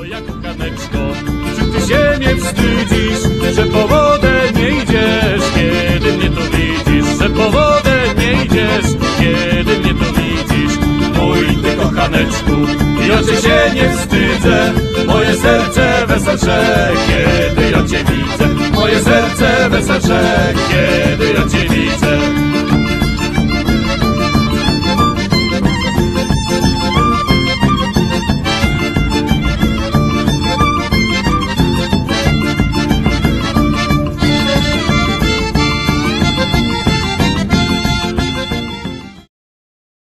Moja kochaneczko, czy ty się nie wstydzisz, że po wodę nie idziesz, kiedy mnie tu widzisz, że po wodę nie idziesz, kiedy mnie tu widzisz. Mój ty kochaneczku, ja cię się nie wstydzę, moje serce weselsze, kiedy ja cię widzę, moje serce weselsze, kiedy ja cię widzę.